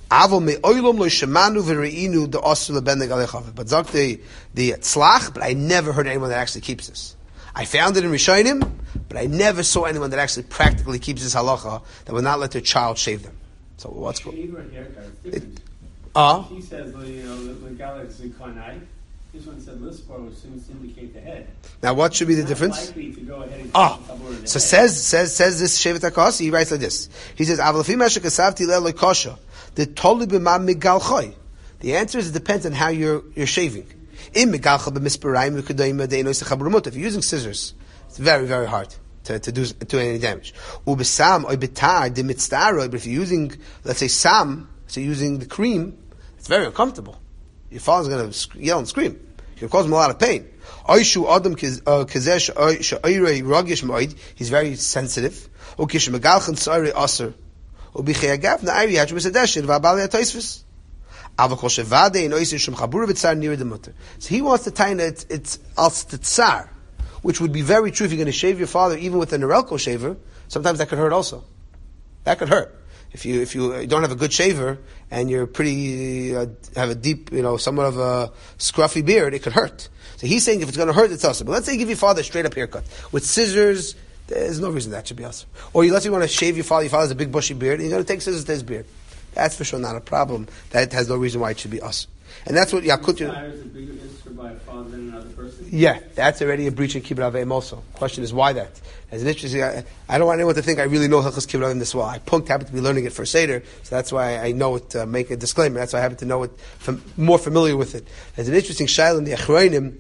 Avol me oilom lo shemanu v'reinu the osur leben negalechav. But zok the the tzlach, but I never heard anyone that actually keeps this. I found it in Rishonim, but I never saw anyone that actually practically keeps this halacha that would not let their child shave them. So what's going? Shave or haircut is different. Uh, She says, well, you know, the galaxy kanai. This one said lispar will soon indicate the head. now what should be the Not difference? likely to go ahead and Ah, keep the tabor in the so head. says says says this Shevet HaKosi. He writes like this. He says, "Avlafim hashekasavti le'eloi kosha the tolu b'ma migal choy." The answer is it depends on how you're you're shaving. In migalcha b'misparayim v'kedayim de'inois chabrumut. If you're using scissors, it's very very hard to to do to do any damage. Ubesam or betar de mitzdaroi. But if you're using, let's say sam, so you're using the cream, it's very uncomfortable. Your father's going to yell and scream. It can cause him a lot of pain. He's very sensitive. So he wants to tie in it's it's als tsar, which would be very true if you're going to shave your father even with a Norelco shaver. Sometimes that could hurt also. That could hurt. If you if you don't have a good shaver and you're pretty uh, have a deep, you know, somewhat of a scruffy beard, it could hurt. So he's saying if it's going to hurt, it's awesome. But let's say you give your father a straight up haircut with scissors. There's no reason that should be awesome. Or you let's say you want to shave your father. Your father has a big bushy beard, and you're going to take scissors to his beard. That's for sure not a problem. That has no reason why it should be awesome. And that's what Yakut. Is a bigger issue by a father than another person? Yeah, that's already a breach in Kibbut Avim also. Question is why that? As an interesting, I, I don't want anyone to think I really know Hilchos Kibbut Avim this well. I punked happen to be learning it for Seder, so that's why I know it. Uh, make a disclaimer. That's why I happen to know it, fam- more familiar with it. As an interesting shaila in the Achronim,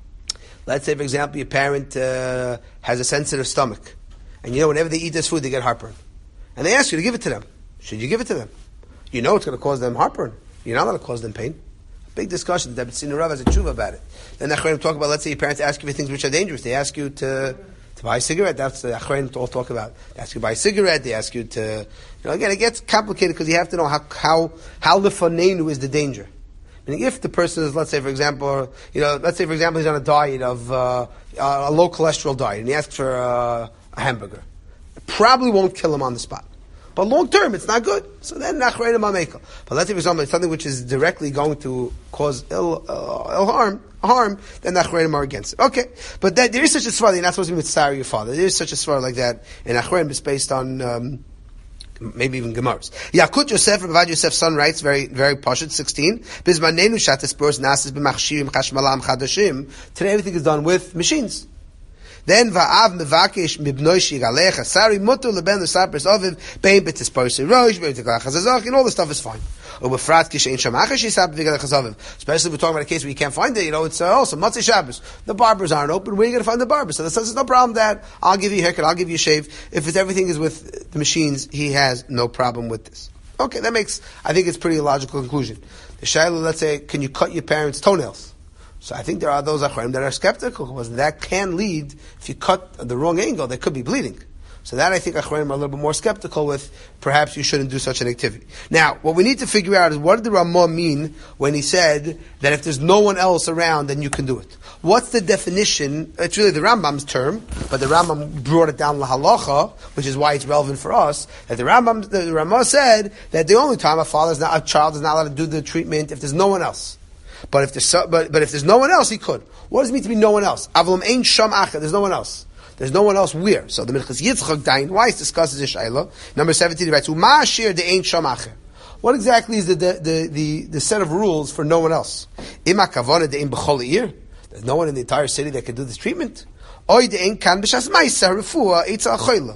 let's say for example your parent uh, has a sensitive stomach, and you know whenever they eat this food they get heartburn, and they ask you to give it to them. Should you give it to them? You know it's going to cause them heartburn. You're not going to cause them pain. Big discussion. The Rebbetzin Rav has a tshuva about it. Then the Achronim talk about, let's say your parents ask you for things which are dangerous. They ask you to, to buy a cigarette. That's the Achronim all talk about. They ask you to buy a cigarette. They ask you to, you know, again, it gets complicated because you have to know how, how, how lefanenu is the danger. Meaning if the person is, let's say for example, you know, let's say for example he's on a diet of, uh, a low cholesterol diet and he asks for uh, a hamburger. It probably won't kill him on the spot. But long term, it's not good. So then, nachreinu mameka. But let's say for example, it's something which is directly going to cause ill, uh, ill harm, harm, then nachreinu are against it. Okay. But that, there is such a svar that you're not supposed to be with sorry your father. There is such a svar like that. And nachreinu is based on, um, maybe even Gemaras. Yakut Yosef, Rabbi Yosef's son writes, very, very poshut, sixteen. Bizmanenu shates boros nasis b'machshirim chashmalam chadashim. Today everything is done with machines. Then va'av mevakesh mibnoi shigalecha sari mutu leben l'sapers oviv bein b'tisparsi rosh bein t'galachas azach and all this stuff is fine. Ubefrat kishein shamacha shisap v'galachas oviv. Especially if we're talking about a case where you can't find it, you know, it's uh, also Matzei Shabbos. The barbers aren't open. Where are you going to find the barber? So there's no problem that I'll give you a haircut, I'll give you a shave. If it's everything is with the machines, he has no problem with this. Okay, that makes, I think it's pretty logical conclusion. The shayla, let's say, can you cut your parents' toenails? So I think there are those achronim that are skeptical because that can lead, if you cut the wrong angle, they could be bleeding. So that I think achronim are a little bit more skeptical with. Perhaps you shouldn't do such an activity. Now, what we need to figure out is what did the Ramah mean when he said that if there's no one else around, then you can do it. What's the definition? It's really the Rambam's term, but the Rambam brought it down lahalacha, which is why it's relevant for us. That the Rambam, the Ramah said that the only time a father is not, a child is not allowed to do the treatment if there's no one else. But if there's so, but, but if there's no one else, he could. What does it mean to be no one else? Avlam ein sham acher. There's no one else. There's no one else where. So the Minchas Yitzchak Dain, why it discusses this shayla. Number seventeen, he writes, "Uma ashir de ein sham acher." What exactly is the the, the the the set of rules for no one else? Ima kavana de ein b'chol ir. There's no one in the entire city that can do this treatment. Oy de ein kan b'shas ma'isa refuah eitza achoyla.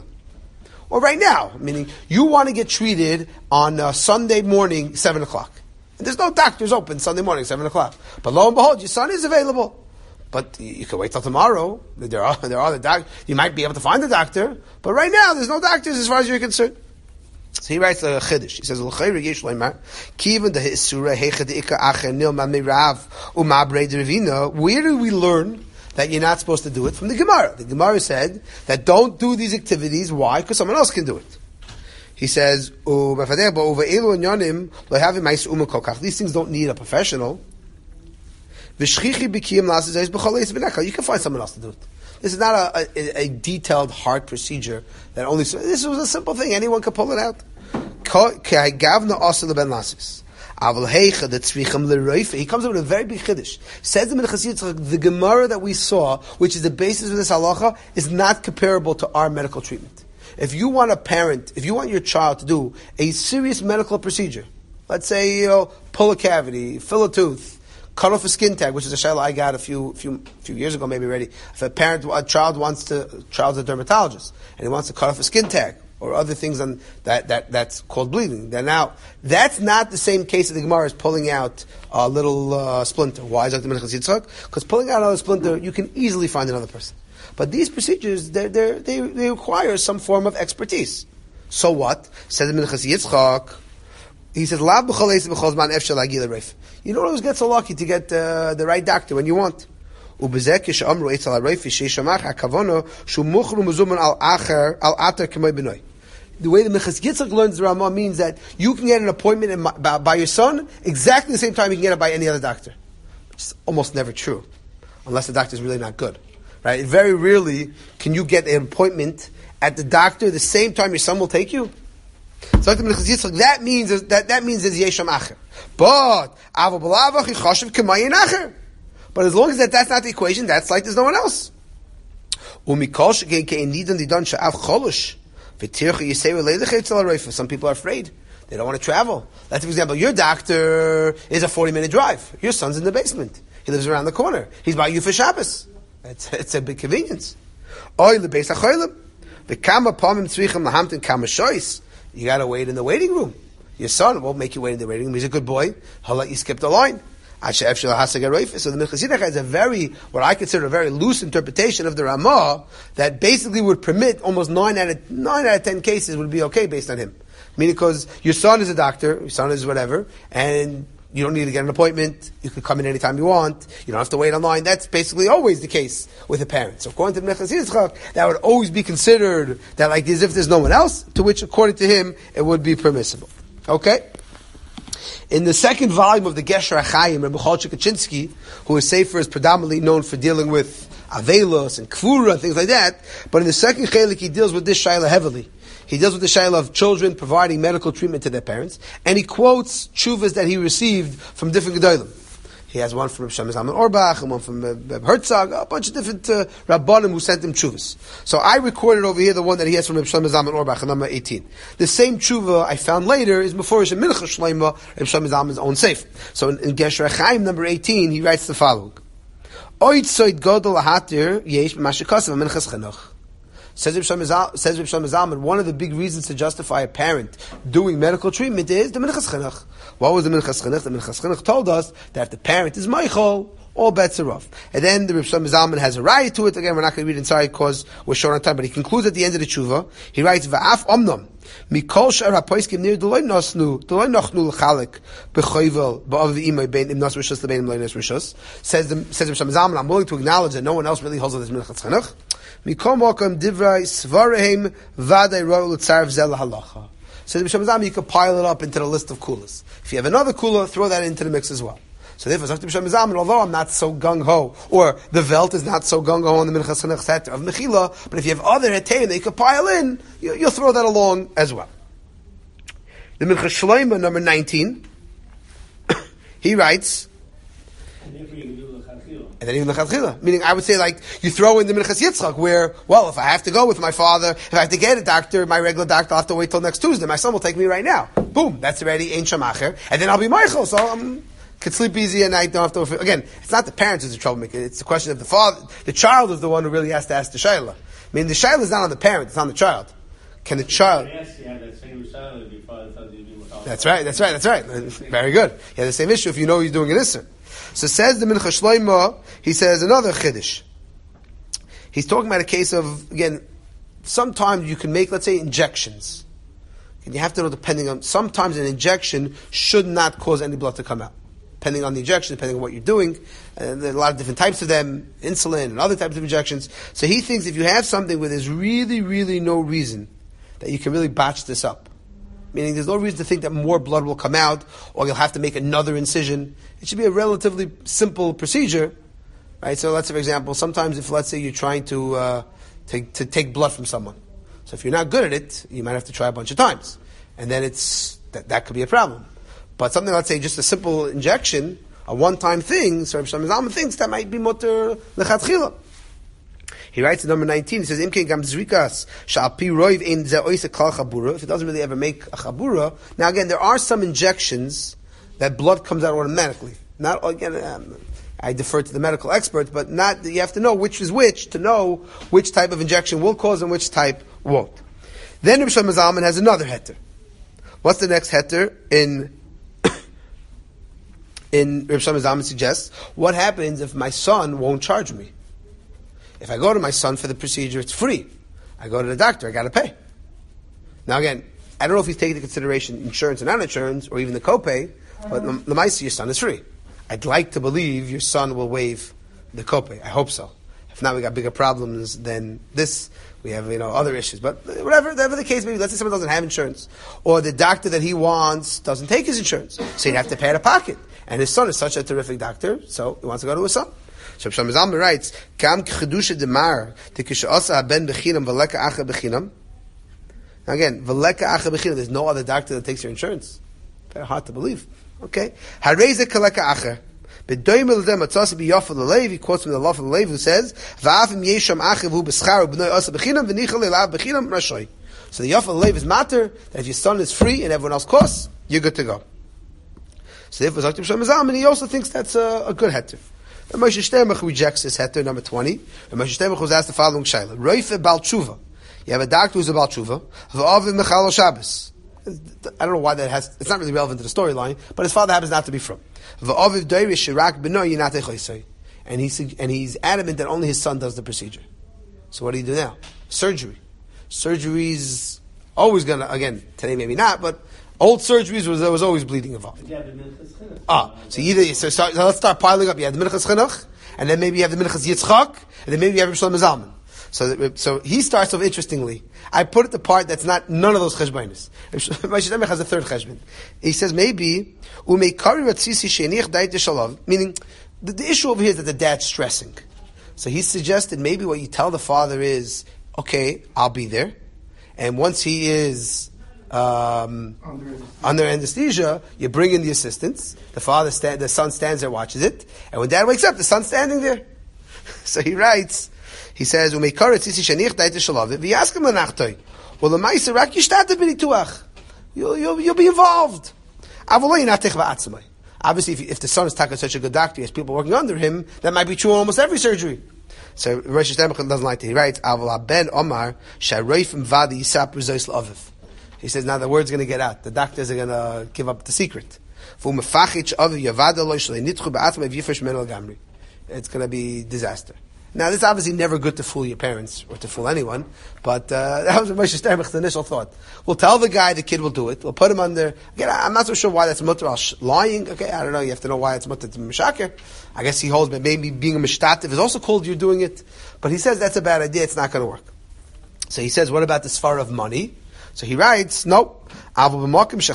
Or right now, meaning you want to get treated on uh, Sunday morning, seven o'clock. And there's no doctors open Sunday morning, seven o'clock. But lo and behold, your son is available. But you can wait till tomorrow. There are there are the doc- you might be able to find the doctor. But right now, there's no doctors as far as you're concerned. So he writes a chiddush. He says, "L'chayre yesh leimar kiven the hisura heichad ika acher nil mamirav umabrei derivina." Where do we learn that you're not supposed to do it? From the Gemara. The Gemara said that don't do these activities. Why? Because someone else can do it. He says, "These things don't need a professional. You can find someone else to do it. This is not a, a, a detailed, hard procedure that only. This was a simple thing; anyone could pull it out. gavna also leben lasis. Aval heicha the tzricham l'roife. He comes up with a very big chiddush. Says the Minchas Yitzchak, the Gemara that we saw, which is the basis of this halacha, is not comparable to our medical treatment. If you want a parent, if you want your child to do a serious medical procedure, let's say, you know, pull a cavity, fill a tooth, cut off a skin tag, which is a shayla I got a few few few years ago, maybe already. If a parent, a child wants to, a child's a dermatologist, and he wants to cut off a skin tag, or other things on that, that that's called bleeding. Then now, that's not the same case that the Gemara is pulling out a little uh, splinter. Why is that the Minchas Yitzchak? Because pulling out another splinter, you can easily find another person. But these procedures, they're, they're, they they require some form of expertise. So what? Says the Minchas Yitzchak. He says, "Lav b'chol b'chol zman efshel hagil reif." You don't always get so lucky to get uh, the right doctor when you want. Ubezek yishamru etzel hareif sheishamach hakavono shu muchru mezuman al acher al ater k'may b'noi. The way the Minchas Yitzchak learns the Ramah means that you can get an appointment in, by, by your son exactly the same time you can get it by any other doctor. It's almost never true, unless the doctor is really not good. Right? Very rarely can you get an appointment at the doctor the same time your son will take you. So like the Minchas Yitzchak, that means that that means it's yesham acher. But avo b'lavach yichashiv k'mayin acher. But as long as that, that's not the equation, that's like there's no one else. Umikol shekein kein nidan didan she'av cholosh. Some people are afraid. They don't want to travel. Let's for example, your doctor is a forty minute drive. Your son's in the basement. He lives around the corner. He's by you for Shabbos. It's, it's a big convenience. You got to wait in the waiting room. Your son won't make you wait in the waiting room. He's a good boy. He'll let you skip the line. So the Minchas Yitzchak has a very, what I consider a very loose interpretation of the Ramah that basically would permit almost nine out of nine out of ten cases would be okay based on him. Meaning, because your son is a doctor, your son is whatever, and you don't need to get an appointment. You can come in anytime you want. You don't have to wait online. That's basically always the case with a parent. So according to Minchas Yitzchak, that would always be considered that like as if there's no one else. To which, according to him, it would be permissible. Okay. In the second volume of the Gesher HaChaim, Rebbe Cholchik Kaczynski, who is Sefer is predominantly known for dealing with Avelos and Kvura and things like that, but in the second chelik he deals with this shayla heavily. He deals with the shayla of children providing medical treatment to their parents, and he quotes tshuvas that he received from different gedolim. He has one from Reb Shlomo Zalman Auerbach, and one from Reb Herzog, a bunch of different uh, Rabbanim who sent him tshuvas. So I recorded over here the one that he has from Reb Shlomo Zalman Auerbach, number eighteen. The same tshuva I found later is before Reb Mincha Shleima, Reb Shlomo Zalman's own sefer. So in, in Gesher HaChaim, number eighteen, he writes the following. Oid soid godol ahatir yesh b'mashikasav minchas chinuch. Says Reb Shlomo Zalman, one of the big reasons to justify a parent doing medical treatment is the minchas chinuch. What was the minchas chinuch? The minchas chinuch told us that if the parent is meichel, all bets are off. And then the Reb Shlomo Zalman has a riot to it. Again, we're not going to read it inside because we're short on time, but he concludes at the end of the tshuva. He writes, Va'af omnom, mikol shar ha'poiskim nir d'loi nosnu, d'loi nochnu l'chalik, b'choivel, ba'av v'imay bein im nos rishus l'bein im loy nos rishus. Says the, says Reb Shlomo Zalman, I'm willing to acknowledge that no one else really holds of this minchas chinuch. Mikol mokum divrei svarehem v'adei ro'u l'tzarv zel halacha. So Reb Shlomo Zalman, you can pile it up into the list of kulas. If you have another kula, throw that into the mix as well. So therefore, Reb Shlomo Zalman, although I'm not so gung-ho, or the Velt is not so gung-ho on the Minchas Chinuch set of Mechila, but if you have other heteim that you can pile in, you, you'll throw that along as well. The Minchas Shlomo, number nineteen, he writes, and then even the Chadchila. Meaning, I would say, like, you throw in the Minchas Yitzchak, where, well, if I have to go with my father, if I have to get a doctor, my regular doctor, I'll have to wait till next Tuesday. My son will take me right now. Boom, that's already Ein Shamacher. And then I'll be Michael, so I could sleep easy at night, don't have to... Again, it's not the parents who's the troublemaker, it's the question of the father. The child is the one who really has to ask the Shaila. I mean, the Shaila is not on the parent, it's on the child. Can the child... That's right, that's right, that's right. Very good. You have the same issue if you know he's doing an Isser. So says the Minchas Shlomo, he says another chiddush. He's talking about a case of, again, sometimes you can make, let's say, injections. And you have to know, depending on, sometimes an injection should not cause any blood to come out. Depending on the injection, depending on what you're doing. And there are a lot of different types of them, insulin and other types of injections. So he thinks if you have something where there's really, really no reason that you can really botch this up, meaning there's no reason to think that more blood will come out, or you'll have to make another incision. It should be a relatively simple procedure, right? So let's say, for example, sometimes if, let's say, you're trying to, uh, to, to take blood from someone. So if you're not good at it, you might have to try a bunch of times. and then it's that, that could be a problem. But something, let's say, just a simple injection, a one-time thing, so Rav Shlomo Zalman thinks that might be mutter lechatchila. He writes in number nineteen, he says, Imke gam zrikas sha'al pi roiv ein ze oise kal chabura. If it doesn't really ever make a chabura. Now again, there are some injections that blood comes out automatically. Not, again, um, I defer to the medical experts, but not, you have to know which is which to know which type of injection will cause and which type won't. Then Rav Shlomo Zalman has another heter. What's the next heter? In in Rav Shlomo Zalman suggests, what happens if my son won't charge me? If I go to my son for the procedure, it's free. I go to the doctor, I got to pay. Now again, I don't know if he's taking into consideration insurance and non-insurance, or even the copay, but the Lamaisi, your son is free. I'd like to believe your son will waive the copay. I hope so. If not, we got bigger problems than this. We have, you know, other issues. But whatever, whatever the case may be, let's say someone doesn't have insurance, or the doctor that he wants doesn't take his insurance, so he'd have to pay out of pocket. And his son is such a terrific doctor, so he wants to go to his son. So Shlomo Zalman writes, "Kam k'chedusha demar tikishasa haben bechinam v'leka acha bechinam." Again, v'leka acha bechinam. There's no other doctor that takes your insurance. Very hard to believe. Okay, hareze kaleka acha. B'doimel dem atzasi b'yafel l'leiv. He quotes from the law of the Lev who says, "Va'avim yesham acha v'hu b'schar u'bnoi asa bechinam v'nichal elav bechinam rashoy." So the yafel l'leiv is matter that if your son is free and everyone else costs, you're good to go. So therefore, Zaktim Shlomo Zalman, he also thinks that's a, a good heter. And Moshe Sternbach rejects this heter, number twenty. And Moshe Sternbach was asked the following shaila: Roife Bal Tshuva. You have a doctor who's a Bal Tshuva. V'aviv Mechal Shabbos. I don't know why that has. It's not really relevant to the storyline, but his father happens not to be from. V'aviv Doirish Shirak B'no Yinatei Choisei. And he's and he's adamant that only his son does the procedure. So what do you do now? Surgery. Surgery's always gonna, again, today maybe not, but old surgeries was there was always bleeding involved. Yeah, the Minchas Chinuch. Ah, so either so, so, so let's start piling up. You have the Minchas Chinuch, and then maybe you have the Minchas Yitzchak, and then maybe you have Rav Shlomo Zalman. So, so he starts off interestingly. I put it the part that's not none of those cheshbonis. Moshe Sternbach has a third cheshbon. He says maybe umeikari ratzisi she'enich dayit shalav, meaning the, the issue over here is that the dad's stressing. So he suggested maybe what you tell the father is, okay, I'll be there, and once he is Um, under, anesthesia. under anesthesia, you bring in the assistants. The father, stand, the son stands there, watches it, and when dad wakes up, the son's standing there. So he writes, he says, "Umei karetz isi shenich daite shalav." V'yaskem l'nachtoi. Well, the ma'aser rak yishtatev b'nituach. You'll you'll you'll be involved. Avoloi natech va'atzmai. Obviously, if, if the son is taking such a good doctor, he has people working under him. That might be true in almost every surgery. So Rosh Hashanah doesn't like that. He writes, "Avol ben Omar sharoifim vadi yisap rezois l'aviv." He says, now the word's going to get out. The doctors are going to give up the secret. It's going to be disaster. Now, this is obviously never good to fool your parents or to fool anyone, but uh, that was Moshe Sternbach's initial thought. We'll tell the guy the kid will do it. We'll put him under. Again, I'm not so sure why that's mutter lying. Okay, I don't know. You have to know why it's mutter to mishaker. I guess he holds, but maybe being a mishtativ is also called you're doing it. But he says that's a bad idea. It's not going to work. So he says, what about the sfar of money? So he writes, nope. He says, what's, what's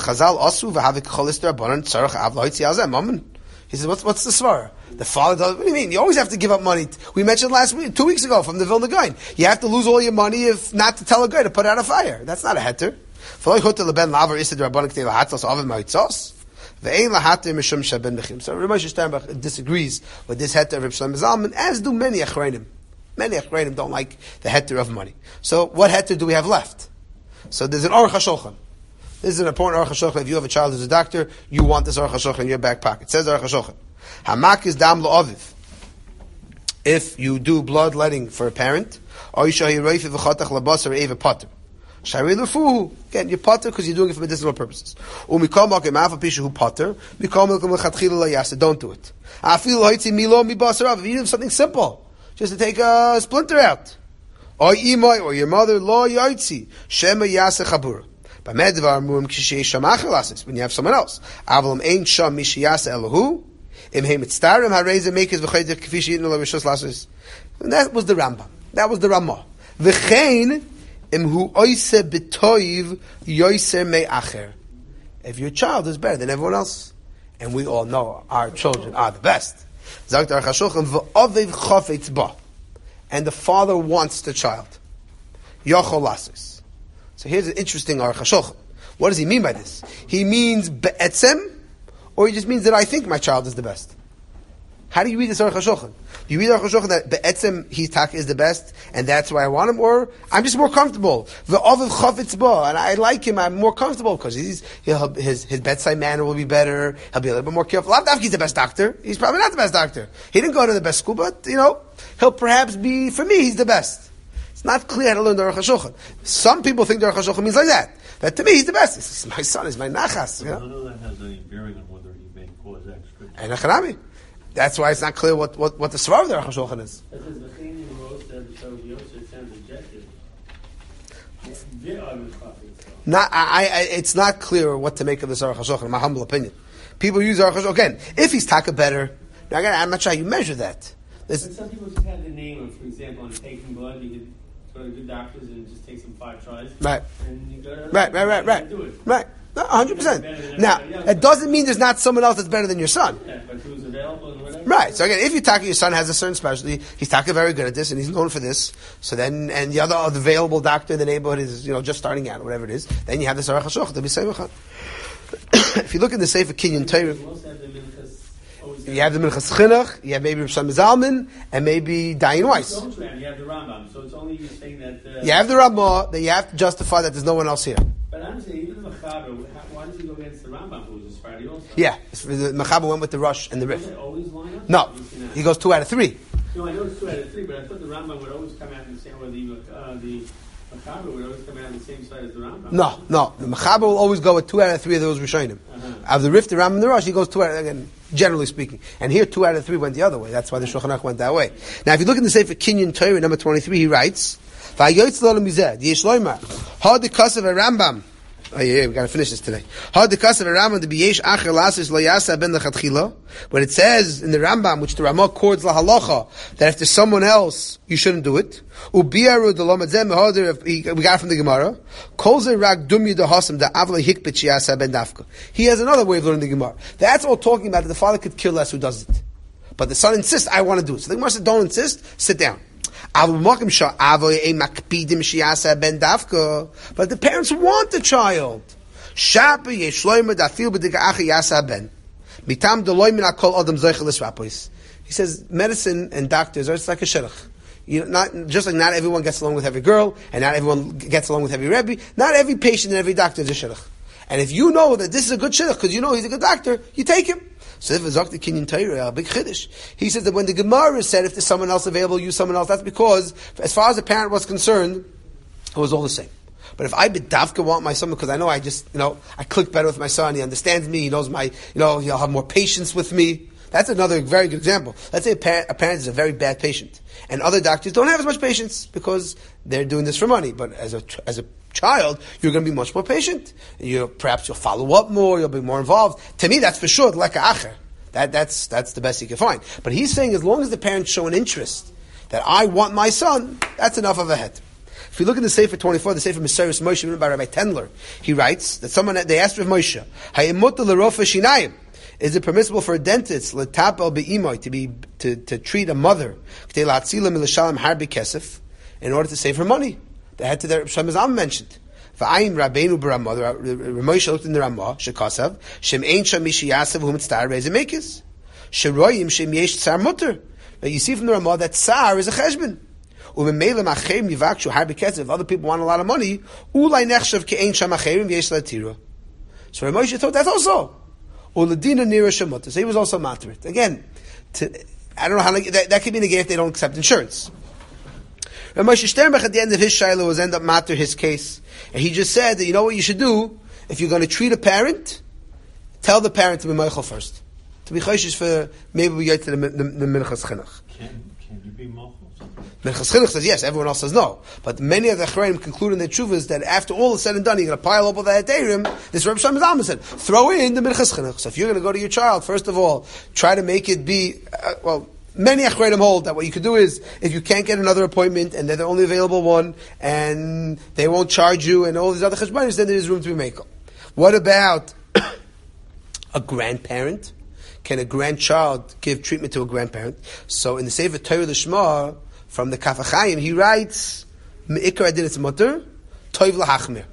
the svar? The father does, what do you mean? You always have to give up money. We mentioned last week, two weeks ago from the Vilna Gaon. You have to lose all your money if not to tell a guy to put out a fire. That's not a heter. So Rav Moshe Sternbach disagrees with this heter of Rav Shlomo Zalman, as do many achreinim. Many achreinim don't like the heter of money. So what heter do we have left? So there's an Aruch HaShulchan. This is an important Aruch HaShulchan. If you have a child who's a doctor, you want this Aruch HaShulchan in your back pocket. It says Aruch HaShulchan. Hamak is dam lo'aviv. If you do bloodletting for a parent, or you shahi roifi v'chatach labas or eva potter. Shari lefuhu. Again, you're potter because you're doing it for medicinal purposes. Umikol makim afa pishu hu potter. Mikol makim l'chatchila la'yasa. Don't do it. Afil hoitzi milo mi basar av. If you do something simple, just to take a splinter out. Or imay, or your mother, lo yaitzi, shema yasa chabura. But medvar muim kishei shamach lasis, when you have someone else. Avalam ein sham mishiyasa elahu, im he mitztarim hareza makers v'chayder kfishi yitnu lo rishos lasis. And that was the Rambam. That was the Ramah. V'chein im hu oise b'toiv yoiser me'acher. If your child is better than everyone else, and we all know our children are the best. Zakt Aruch HaShulchan v'ovev chafetz ba. And the father wants the child. Yochol lasis. So here's an interesting Aruch HaShulchan. What does he mean by this? He means be'etzem, or he just means that I think my child is the best? How do you read this Aruch HaShulchan? Do you read Aruch HaShulchan that be'etzem his taka is the best, and that's why I want him, or I'm just more comfortable? Ve'oviv chafetz bo, and I like him. I'm more comfortable because he's he'll, his his bedside manner will be better. He'll be a little bit more careful. Lav dafka he's the best doctor. He's probably not the best doctor. He didn't go to the best school, but you know he'll perhaps be, for me, he's the best. It's not clear how to learn the Aruch HaShulchan. Some people think the Aruch HaShulchan means like that. That to me he's the best. It's my son, he's my nachas. You know? None of that has any bearing on whether he may cause extra. And Achanami. That's why it's not clear what, what, what the svar of the Aruch HaShulchan is. That says the thing in the roast that shows Yosef sounds objective. They are the prophets. Not, I, I, it's not clear what to make of this Aruch HaShulchan, in my humble opinion. People use Aruch HaShulchan, again, if he's taka better, now again, I'm not sure how you measure that. There's, But some people just have the name of, for example, on taking blood, you could go to good doctors and it just takes them five tries. Right. And you go to right, right, right, right. do it. Right. No, one hundred percent. Now, it doesn't mean there's not someone else that's better than your son. Yeah, but who's available and whatever. Right. So again, if you taka your son has a certain specialty, he's taka very good at this, and he's known for this. So then, and the other available doctor in the neighborhood is, you know, just starting out, or whatever it is. Then you have this Aruch HaShulchan to be Seimachan. If you look in the Sefer Kinyan Torah, You also have the Minchas. always you have the Minchas Chinuch, you have maybe Rav Shlomo Zalman, and maybe Dayan Weiss. Don't you have? You have the Rambam, so it's only you saying that. Uh, You have the Ramah that you have to justify that there's no one else here. But I'm saying, even the Machaber, why does he go against the Rambam, who was a Sephardi also? Yeah, the Mechaber went with the rush and the Does riff. it always line up? No, You see that? he goes two out of three. No, I know it's two out of three, but I thought the Rambam would always come out and say, well, the uh, the Machaber would always come out on the same side as the Rambam. No, no, the Mechaber will always go with two out of three of those Rishonim. Uh-huh. Of the riff, the Ram, and the rush, he goes two out. Again, generally speaking, and here two out of three went the other way. That's why the Shulchan Aruch went that way. Now, if you look in the Sefer Kinyan Torah, number twenty-three, he writes, "Vayotz lo lemizeh yesh loymar had the kasav a Rambam." Oh yeah, we got to finish this today. Had the kasav a Rambam the biyesh acher lasis lo yasa ben lechatchila. When it says in the Rambam, which the Ramah accords la halacha, that if there's someone else, you shouldn't do it. Ubiyaru the lomadzeh mehader. We got it from the Gemara. Kol ze rak dum yidahasam da avla hikbet sheyasa ben dafka. He has another way of learning the Gemara. That's all talking about that the father could kill less who does it, but the son insists, I want to do it. So the Gemara said, don't insist, sit down. But the parents want the child. He says medicine and doctors are just like a shidduch. You know, not just like not everyone gets along with every girl, and not everyone gets along with every rebbe. Not every patient and every doctor is a shidduch. And if you know that this is a good shidduch because you know he's a good doctor, you take him. So if it's Zakti Kinyan Torah, a big chiddush. He says that when the Gemara said if there's someone else available, use someone else, that's because as far as the parent was concerned, it was all the same. But if I bedavka want my son because I know I just, you know, I click better with my son, he understands me, he knows my, you know, he'll have more patience with me. That's another very good example. Let's say a parent, a parent is a very bad patient, and other doctors don't have as much patience because they're doing this for money. But as a as a child, you're going to be much more patient. You perhaps you'll follow up more. You'll be more involved. To me, that's for sure like a acher. That that's that's the best you can find. But he's saying as long as the parents show an interest that I want my son, that's enough of a head. If you look at the Sefer twenty-four, the Sefer Meseris Moshe written by Rabbi Tendler, he writes that someone they asked Rav Moshe, "Hayimut l'rofa shinayim." Is it permissible for a dentist l'tapel be'imoy to be to, to treat a mother in order to save her money? The head to the Shlomo Zalman mentioned. V'ayim Rabbeinu b'Ramah. Ramosha looked in the Ramah. Shekasav shem ein sham mishiyasav whom tzar reizemekis. Sheroyim shem yesh tzar mutter. Now you see from the Ramah that tzar is a cheshbon. U'memele machem yivakshu harbi kesef. If other people want a lot of money, ulay nechshav ke'ein sham acherim yesh latira. So Ramosha thought that's also. Uladina nira shemut. So he was also matrit. Again, to, I don't know how that, that could be negated if they don't accept insurance. Ramosha Sternbach at the end of his shiloh was end up matter his case, and he just said that you know what you should do if you're going to treat a parent, tell the parent to be meichel first, to be chayshish for maybe we get to the the, the minchas chinuch. Can can you be meichel? Minchas chinuch says yes, everyone else says no. But many of the Achrayim conclude in their tshuvas that after all is said and done, you're going to pile up all the heterim. This Reb Shlomo Zalman said, throw in the minchas chinuch. So if you're going to go to your child, first of all, try to make it be uh, well. Many Achrayim hold that what you could do is, if you can't get another appointment and they're the only available one, and they won't charge you and all these other cheshbonis, then there is room to be mekel. What about a grandparent? Can a grandchild give treatment to a grandparent? So in the Sefer Torah Lishma, from the Kaf HaChaim, he writes, Me'ikar adin it's mutter, toiv lahachmir.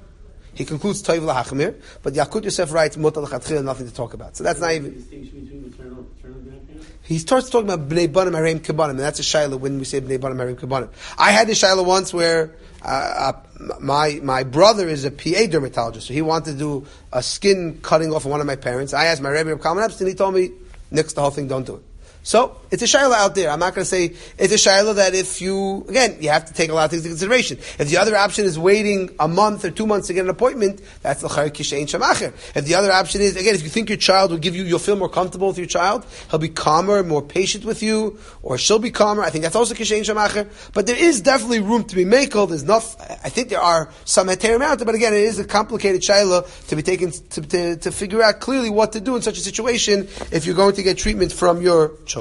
he concludes Toiv Lahachmir, but Yakut Yosef writes Mutar L'Chatchila, nothing to talk about. So that's not even. Distinction between maternal paternal grandparents? He starts talking about Bnei Banim Hareim Kibanim, and that's a shayla when we say Bnei Banim Hareim Kibanim. I had this shayla once where uh, uh, my my brother is a P A dermatologist, so he wanted to do a skin cutting off of one of my parents. I asked my Rebbe of Kalman Epstein, he told me, nix the whole thing, don't do it. So, it's a shayla out there. I'm not going to say, it's a shayla that if you, again, you have to take a lot of things into consideration. If the other option is waiting a month or two months to get an appointment, that's l'chayr kishein shamacher. If the other option is, again, if you think your child will give you, you'll feel more comfortable with your child, he'll be calmer, more patient with you, or she'll be calmer, I think that's also kishein shamacher. But there is definitely room to be makel. There's enough, I think there are some heterim out there, but again, it is a complicated shayla to be taken, to, to, to figure out clearly what to do in such a situation if you're going to get treatment from your children.